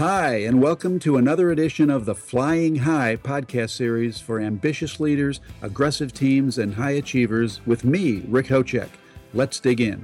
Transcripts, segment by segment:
Hi, and welcome to another edition of the Flying High podcast series for ambitious leaders, aggressive teams, and high achievers with me, Rick Hocek. Let's dig in.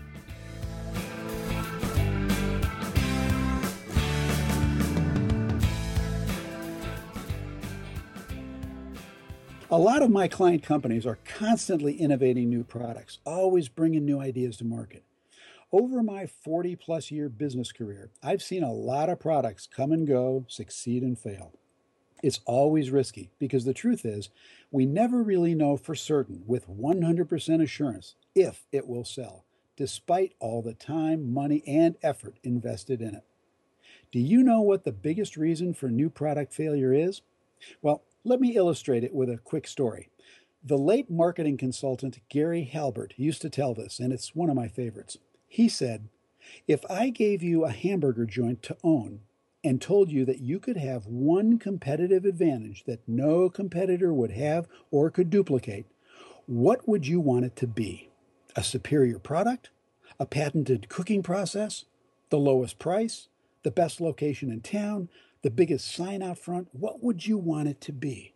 A lot of my client companies are constantly innovating new products, always bringing new ideas to market. Over my 40-plus year business career, I've seen a lot of products come and go, succeed and fail. It's always risky because the truth is, we never really know for certain with 100% assurance if it will sell, despite all the time, money, and effort invested in it. Do you know what the biggest reason for new product failure is? Well, let me illustrate it with a quick story. The late marketing consultant Gary Halbert used to tell this, and it's one of my favorites. He said, if I gave you a hamburger joint to own and told you that you could have one competitive advantage that no competitor would have or could duplicate, what would you want it to be? A superior product? A patented cooking process? The lowest price? The best location in town? The biggest sign out front? What would you want it to be?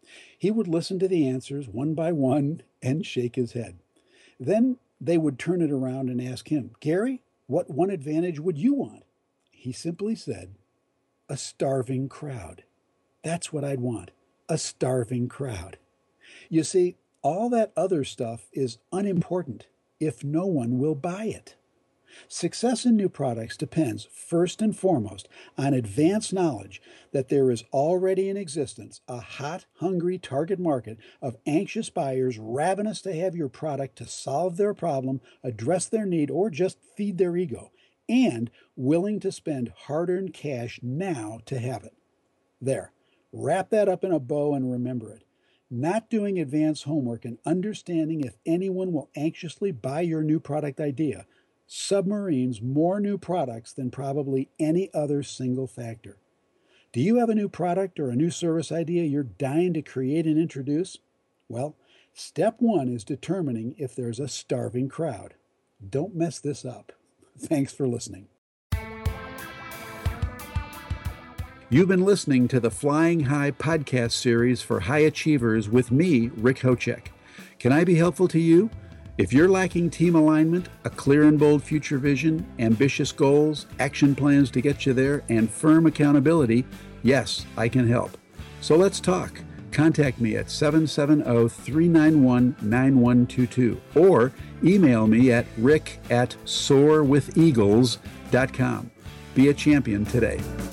He would listen to the answers one by one and shake his head. Then they would turn it around and ask him, Gary, what one advantage would you want? He simply said, a starving crowd. That's what I'd want, a starving crowd. You see, all that other stuff is unimportant if no one will buy it. Success in new products depends, first and foremost, on advanced knowledge that there is already in existence a hot, hungry target market of anxious buyers ravenous to have your product to solve their problem, address their need, or just feed their ego, and willing to spend hard-earned cash now to have it. There, wrap that up in a bow and remember it. Not doing advanced homework and understanding if anyone will anxiously buy your new product idea submarines more new products than probably any other single factor. Do you have a new product or a new service idea you're dying to create and introduce? Well, step one is determining if there's a starving crowd. Don't mess this up. Thanks for listening. You've been listening to the Flying High podcast series for high achievers with me, Rick Hocek. Can I be helpful to you? If you're lacking team alignment, a clear and bold future vision, ambitious goals, action plans to get you there, and firm accountability, yes, I can help. So let's talk. Contact me at 770-391-9122 or email me at rick@soarwitheagles.com. Be a champion today.